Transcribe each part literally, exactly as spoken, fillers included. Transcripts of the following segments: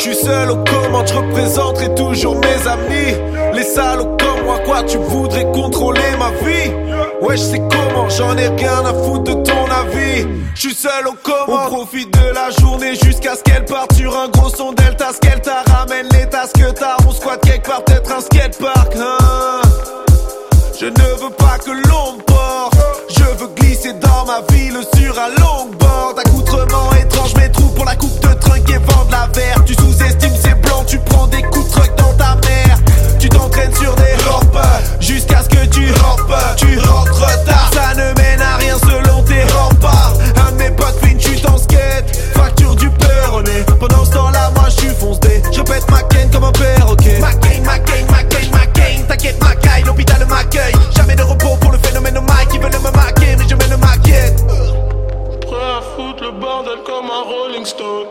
J'suis seul aux commandes, j'représenterai toujours mes amis. Les salauds comme moi, quoi, tu voudrais contrôler ma vie? Ouais, j'sais comment, j'en ai rien à foutre de ton avis. J'suis seul aux commandes, on profite de la journée jusqu'à ce qu'elle parte sur un gros son delta. Ce qu'elle t'a ramène les tasses que t'as. On squatte quelque part, peut-être un skatepark, hein. Je ne veux pas que l'on me porte. Je veux glisser dans ma ville sur un longboard. Accoutrement étrange, mes trous pour la coupe de trunk et vendre la verre. Tu sous-estimes ces blancs, tu prends des coups de truck dans ta mère. Tu t'entraînes sur des rampes jusqu'à ce que tu rampes. Tu rentres tard, ça ne mène à rien selon tes remparts. Un de mes potes fait une chute en skate, facture du perronné. Pendant ce temps-là, moi je suis foncé. Je pète ma cane comme un perroquet. Ma cane, ma cane, ma cane, ma cane. T'inquiète, ma caille, l'hôpital m'accueille. Jamais de repos pour le phénomène au mic. Ils veulent me maquer, mais je mène ma quête. Prêt à foutre le bordel comme un Rolling Stone.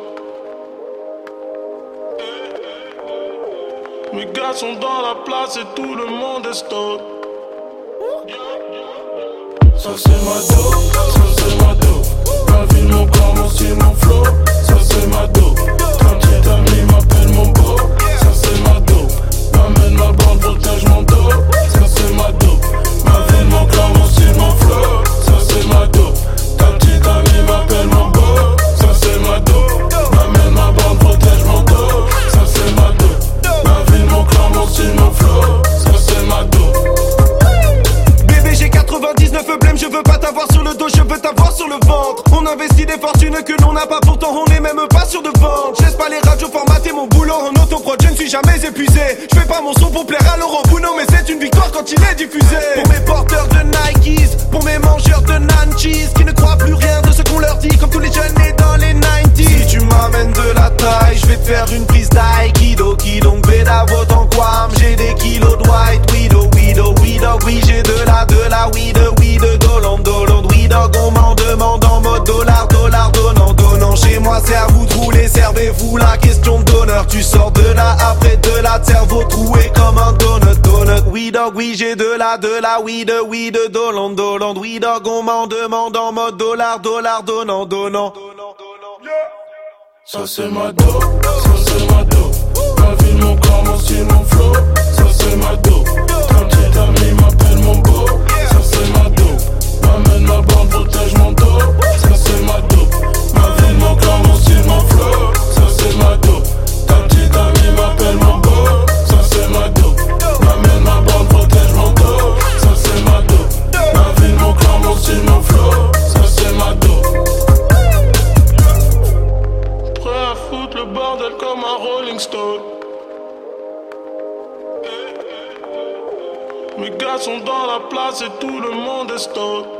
Mes gars sont dans la place et tout le monde est stone. Ça c'est ma dope, ça c'est ma dope. Ma ville, mon corps, mon style, mon flow. Ça c'est ma dope. Un petit ami m'appelle mon beau. Ça c'est ma dope. M'amène ma bande, protège mon dos. Ça c'est ma dope. Ma ville, mon corps, mon style, mon flow. Ça c'est ma dope. Ta petite amie m'appelle mon beau. Ça c'est ma dope. M'amène ma bande, protège mon dos. Ça c'est ma dope. Ma ville, mon clan, mon style, mon flow. Ça c'est ma dope. Bébé, j'ai quatre-vingt-dix-neuf blêmes, je veux pas t'avoir sur le dos, je veux t'avoir sur le ventre. On investit des fortunes que l'on n'a pas, pourtant on est même pas sûr de vendre. Je laisse pas les radios formater mon boulot en autoprod, je ne suis jamais épuisé. Je fais pas mon son pour plaire à Laurent Bounot, mais c'est une victoire quand il est diffusé. Pour mes porteurs de Nikes, pour mes mangeurs de nanchis, qui ne croient plus rien de ce qu'on leur dit, comme tous les jeunes nés dans les quatre-vingt-dix. Si tu m'amènes de la taille, je vais te faire une prise d'aïkido, qui donc béda en quam. J'ai des kilos de white widow, widow, widow, oui j'ai de la, de la weed, weed, dolant, dolant, weed, on m'en demande en mode dollar, dollar, donnant, donnant. Chez moi c'est à vous de rouler, servez-vous la question d'honneur. Tu sors de là, après de là, de cerveau troué comme un donut, donut. Oui dog, oui j'ai de la, de la weed, weed, dolant, dolant, weed, on m'en demande en mode dollar, dollar, donnant, donnant. Ça c'est ma dope, ça c'est ma dope. Ma ville, mon corps, mon style, mon flow. Ça c'est ma dope. Un petit ami m'appelle mon beau. Ça c'est ma dope. M'amène ma bande, protège mon dos. Ça c'est ma dope. Ma ville, mon corps, mon style, mon flow. Ça c'est ma dope. Ta petite amie m'appelle mon beau. Ça c'est ma dope. M'amène ma bande, protège mon dos. Ça c'est ma dope. Ma ville, mon corps, mon style, mon flow. Ça c'est ma dope. Prêt à foutre le bordel comme un Rolling Stone. Mes gars sont dans la place et tout le monde est stone.